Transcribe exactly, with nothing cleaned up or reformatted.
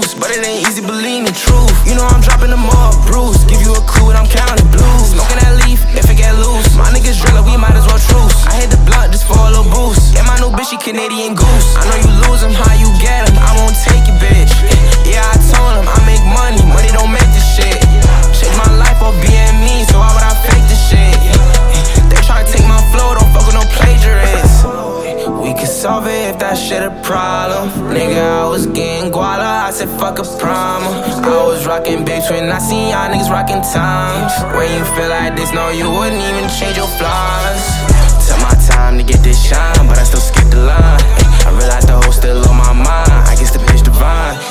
juice, but it ain't easy, believe me, truth. You know I'm dropping them all, Bruce. Give you a clue and I'm counting blues. Smoking that leaf, if it get loose. My niggas driller, we might as well truce. I hit the blunt just for a little boost. Get my new bitch, she Canadian goose. I know you lose him, how you get him? I won't take it, bitch. Yeah, I told him I make money, money don't make this shit. Change my life or being me, so why would I fake this shit? They try to take my flow, don't fuck with no plagiarists. We could solve it if that shit a problem. Nigga, I was getting guala, I said fuck a problem. I was rocking babes when I seen y'all niggas rocking times. When you feel like this, no, you wouldn't even change your flaws. Took my time to get this shine, but I still skipped the line. I realized the hoe still on my mind, I guess the bitch divine.